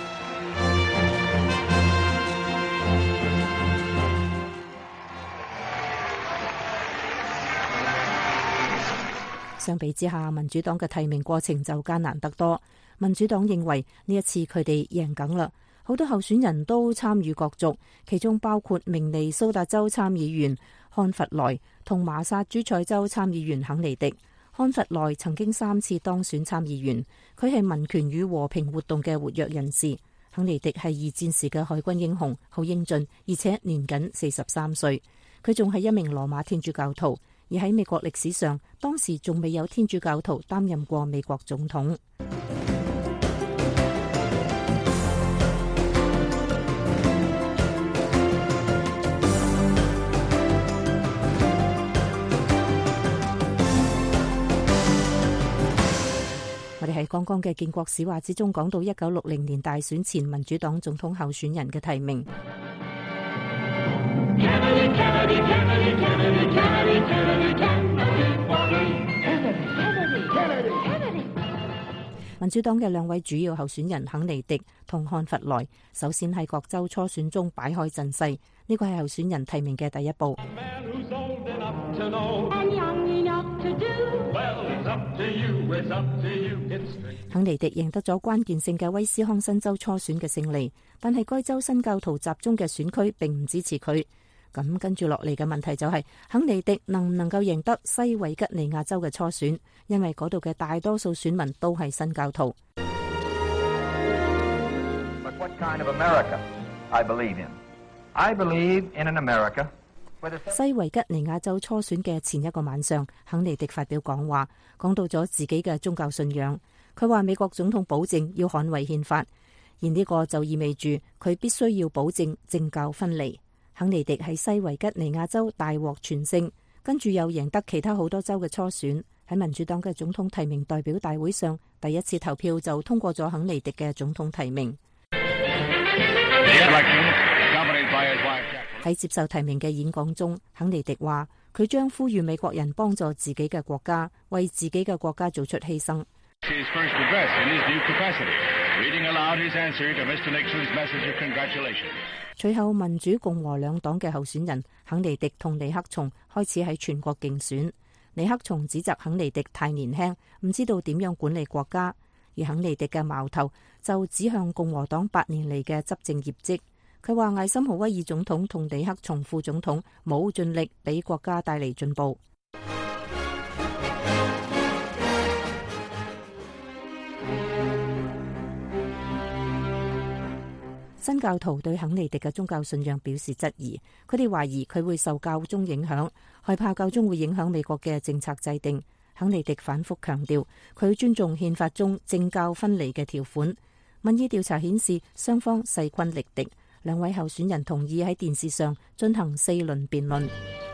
相比之下，民主黨嘅提名過程就艱難得多。民主黨認為呢一次佢哋贏緊啦，好多候選人都參與角逐，其中包括明尼蘇達州參議員漢弗萊同麻薩諸塞州參議員肯尼迪。漢弗萊曾經3次當選參議員，佢係民權與和平活動嘅活躍人士。肯尼迪係二戰時嘅海軍英雄，好英俊，而且年僅43歲。佢仲係一名羅馬天主教徒。而喺美國歷史上，當時仲未有天主教徒擔任過美國總統。我哋喺剛剛嘅建國史話之中講到1960年大選前民主黨總統候選人嘅提名。民主黨嘅2位主要候選人肯尼迪同漢弗萊，首先喺各州初選中擺開陣勢，呢個係候選人提名嘅第一步。肯尼迪贏得咗關鍵性嘅威斯康辛州初選嘅勝利，但係該州新教徒集中嘅選區並唔支持佢。咁跟住落嚟嘅問題就係，肯尼迪能唔能夠贏得西維吉尼亞州嘅初選，因為嗰度嘅大多數選民都係新教徒。西維吉尼亞州初選嘅前一個晚上，肯尼迪發表講話，講到咗自己嘅宗教信仰。佢話美國總統保證要捍衛憲法，而呢個就意味住佢必須要保證政教分離。肯尼迪喺西維吉尼亞州大獲全勝，跟住又贏得其他好多州嘅初選。喺民主黨嘅總統提名代表大會上，第一次投票就通過咗肯尼迪嘅總統提名。喺接受提名嘅演講中，肯尼迪話佢將呼籲美國人幫助自己嘅國家，為自己嘅國家做出犧牲。隨後，民主共和兩黨嘅候選人肯尼迪同尼克松開始喺全國競選。尼克松指責肯尼迪太年輕，唔知道點樣管理國家，而肯尼迪嘅矛頭就指向共和黨8年嚟嘅執政業績。佢話艾森豪威爾總統同尼克松副總統冇盡力俾國家帶嚟進步。新教徒對肯尼迪嘅宗教信仰表示質疑，佢哋懷疑佢會受教宗影響，害怕教宗會影響美國嘅政策制定。肯尼迪反覆強調佢尊重憲法中政教分離嘅條款。民意調查顯示雙方勢均力敵。 兩位候選人同意喺電視上進行4輪辯論。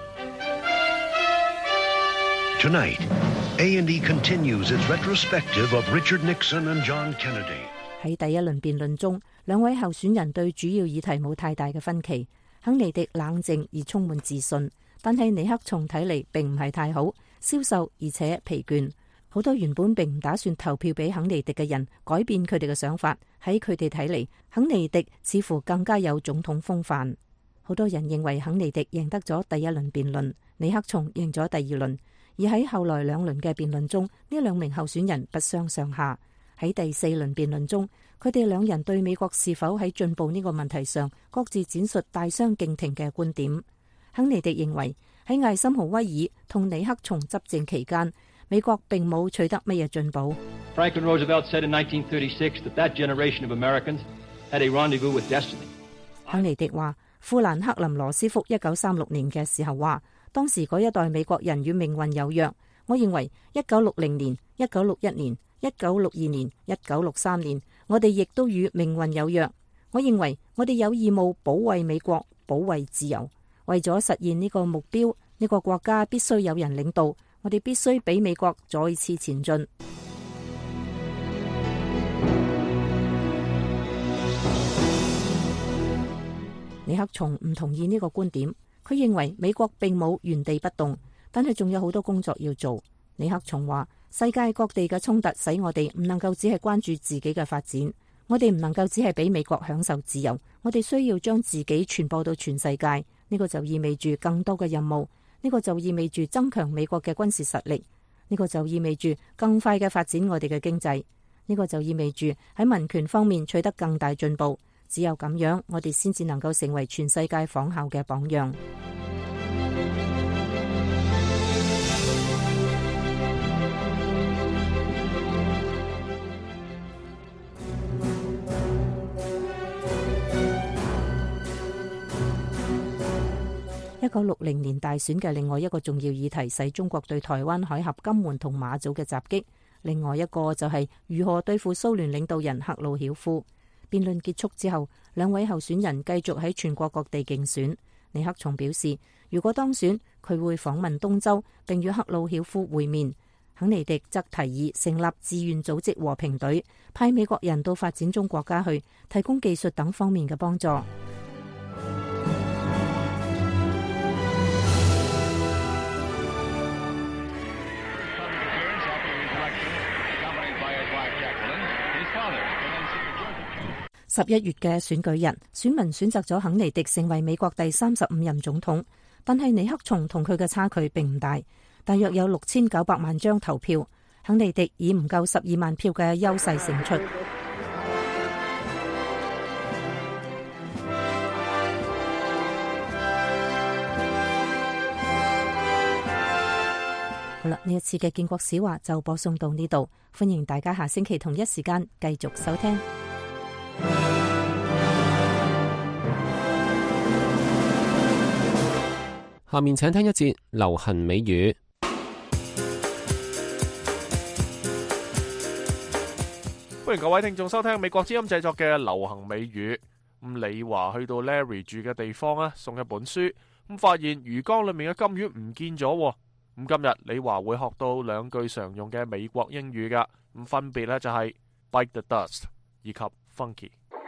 Tonight, A&E continues its retrospective of Richard Nixon and John Kennedy.
喺第一輪辯論中，兩位候選人對主要議題冇太大嘅分歧。肯尼迪冷靜而充滿自信，但係尼克松睇嚟並唔係太好，消瘦而且疲倦。好多原本並唔打算投票俾肯尼迪嘅人改變佢哋嘅想法。喺佢哋睇嚟，肯尼迪似乎更加有總統風範。好多人認為肯尼迪贏得咗第一輪辯論，尼克松贏咗第二輪。而喺後來2輪嘅辯論中，呢2名候選人不相上下。喺第4輪辯論中，佢哋2人對美國是否喺進步呢個問題上各自展述大相徑庭嘅觀點。肯尼迪認為喺艾森豪威爾同尼克松執政期間，美國並冇取得乜嘢進步。
Franklin Roosevelt said in 1936 that generation of Americans had a rendezvous with destiny.
肯尼迪話，富蘭克林羅斯福1936年嘅時候話，當時嗰一代美國人與命運有約。我認為1960年、1961年、1962年、1963年，我哋亦都與命運有約。我認為我哋有義務保衛美國，保衛自由。為咗實現呢個目標，呢個國家必須有人領導，我哋必須俾美國再次前進。尼克松唔同意呢個觀點，佢認為美國並冇原地不動，但係仲有好多工作要做。尼克松話，世界各地嘅衝突使我哋唔能夠只係關注自己嘅發展，我哋唔能夠只係俾美國享受自由，我哋需要將自己傳播到全世界。呢個就意味住更多嘅任務，呢個就意味住增強美國嘅軍事實力，呢個就意味住更快嘅發展我哋嘅經濟，呢個就意味住喺民權方面取得更大進步。只有咁樣，我哋先至能夠成為全世界仿效嘅榜樣。1960年大選嘅另外一個重要議題，係中國對台灣海峽金門同馬祖嘅襲擊。另外一個就係如何對付蘇聯領導人赫魯曉夫。辯論結束之後，兩位候選人繼續喺全國各地競選。尼克松表示，如果當選，佢會訪問東洲，並與赫魯曉夫會面。肯尼迪則提議成立志願組織和平隊，派美國人到發展中國家去，提供技術等方面嘅幫助。11月嘅選舉日，選民選擇咗肯尼迪成為美國第35任總統，但係尼克松同佢嘅差距並唔大，大約有6900萬張投票，肯尼迪以唔夠12萬票嘅優勢勝出。好啦，呢一次嘅建國史話就播送到呢度，歡迎大家下星期同一時間繼續收聽。
下面請聽一節流行美語。
歡迎各位聽眾收聽美國之音製作嘅流行美語。李華去到 Larry 住嘅地方送一本書，發現魚缸裏面嘅金魚唔見咗。今日李華會學到2句常用嘅美國英語噶，分別就係 bite the dust 以及 funky。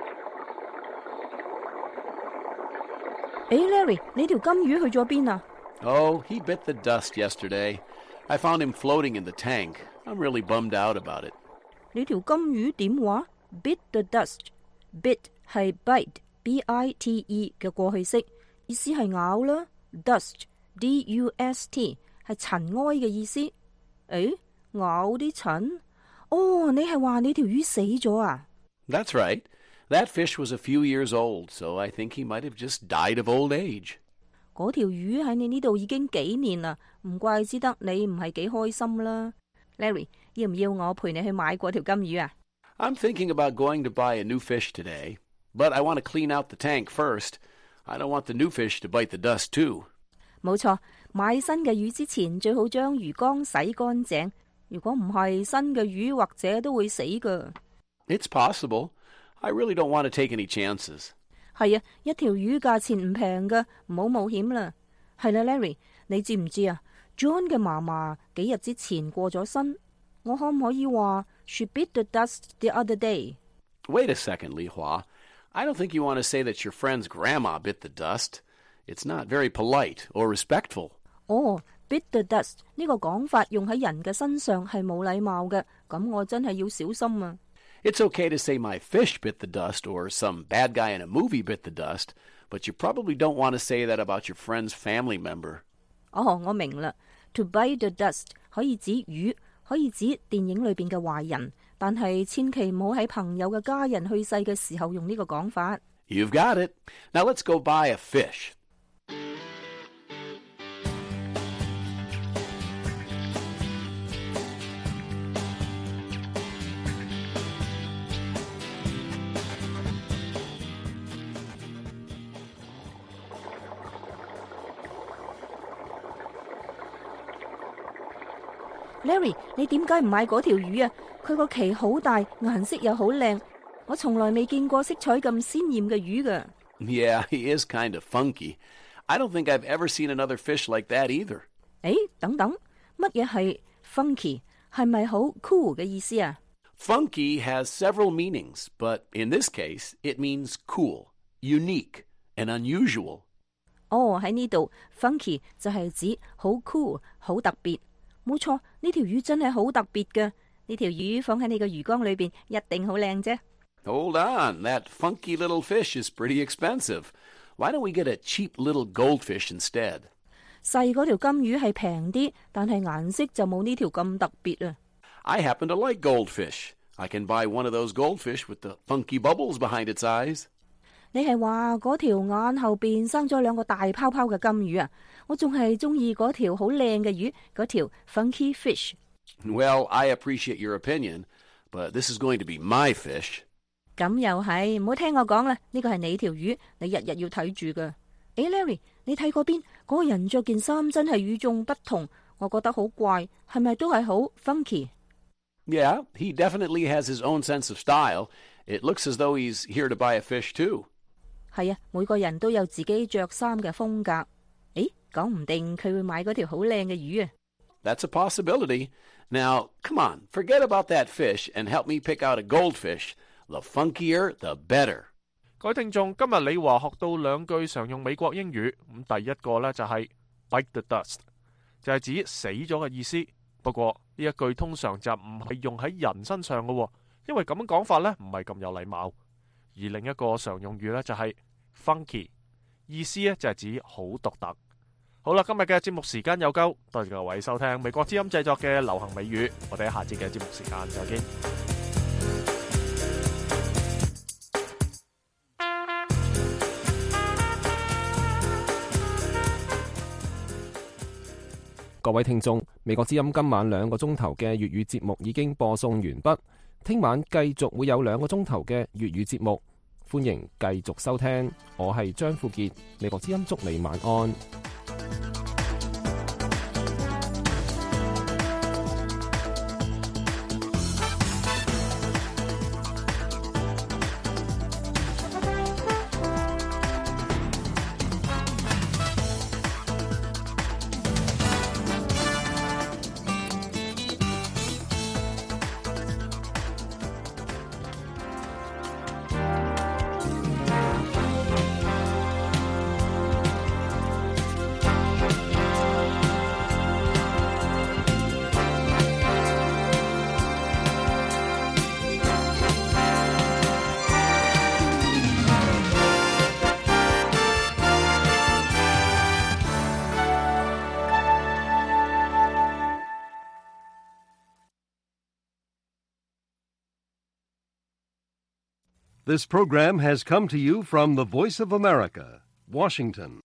Larry， 你條金魚去咗邊啊？
Oh, he bit the dust yesterday. I found him floating in the tank. I'm really bummed out about it.
你條金魚點話 ？Bit the dust。Bit 係 bite，B-I-T-E 嘅過去式，意思係咬啦。Dust，D-U-S-T 係塵埃嘅意思。咬啲塵？哦，你係話你條魚死咗啊？
That's right.That fish was a few years old, so I think he might have just died of old age.
嗰條魚喺你呢度已經幾年啦，唔怪之得你唔係幾開心啦。Larry， 要唔要我陪你去買嗰條金魚啊？
I'm thinking about going to buy a new fish today, but I want to clean out the tank first. I don't want the new fish to bite the dust too.
冇錯，買新嘅魚之前最好將魚缸洗乾淨。如果唔係，新嘅魚或者都會死㗎。
It's possible.I really don't want to take any chances.
係啊，一條魚價錢唔平㗎，唔好冒險啦。係啦，Larry，你知唔知啊 ？John 嘅嫲嫲幾日之前過咗身，我可唔可以話 She bit the dust the other day？
Wait a second, Li Hua. I don't think you want to say that your friend's grandma bit the dust. It's not very polite or respectful.
哦，bit the dust 呢個講法用喺人嘅身上係冇禮貌嘅，咁我真係要小心啊。
It's okay to say my fish bit the dust or some bad guy in a movie bit the dust, but you probably don't want to say that about your friend's family member.
哦，我明啦。To bite the dust 可以指魚，可以指電影裏邊嘅壞人，但係千祈唔好喺朋友嘅家人去世嘅時候用呢個講法。
You've got it. Now let's go buy a fish.
Larry， 你點解唔買嗰條魚啊？佢個鰭好大，顏色又好靚，我從來未見過色彩咁鮮豔嘅魚㗎。
Yeah, he is kind of funky. I don't think I've ever seen another fish like that either.
誒，等等，乜嘢係 funky？ 係咪好 cool 嘅意思啊？
Funky has several meanings, but in this case, it means cool, unique, and unusual.
哦，喺呢度 funky 就係指好 cool， 好特別。冇錯，呢條魚真係好特別嘅。呢條魚放喺你個魚缸裏邊，一定好靚啫。
Hold on, that funky little fish is pretty expensive. Why don't we get a cheap little goldfish instead?
細嗰條金魚係平啲，但係顏色就冇呢條咁特別啊。
I happen to like goldfish. I can buy one of those goldfish with the funky bubbles behind its eyes.
你係話嗰條眼後邊生咗兩個大泡泡嘅金魚啊？我仲係中意嗰條好靚嘅魚，嗰條 funky fish。
Well, I appreciate your opinion, but this is going to be my fish.
咁又係，唔好聽我講啦，呢個係你條魚，你日日要睇住噶。誒 ，Larry， 你睇嗰邊嗰個人着件衫真係與眾不同，我覺得好怪，係咪都係好 funky？
Yeah, he definitely has his own sense of style. It looks as though he's here to buy a fish too.
係啊，每個人都有自己着衫嘅風格。誒，講唔定佢會買嗰條好靚嘅魚啊。
That's a possibility. Now, come on, forget about that fish and help me pick out a goldfish. The funkier, the better.
各位聽眾，今日李華學到兩句常用美國英語。咁第一個呢，就係 bite the dust， 就係指死咗嘅意思。不過呢一句通常就唔係用喺人身上嘅，因為咁樣講法呢唔係咁有禮貌。而另一個常用語呢，就係 funky， 意思呢就係指好獨特。好啦，今日嘅節目時間有夠，多謝各位收聽美國之音製作嘅流行美語，我哋喺下節嘅節目時間再見。
各位聽眾，美國之音今晚2個鐘頭嘅粵語節目已經播送完畢，聽晚繼續會有2個鐘頭嘅粵語節目，歡迎繼續收聽。我係張富傑，美國之音祝你晚安。
This program has come to you from the Voice of America, Washington.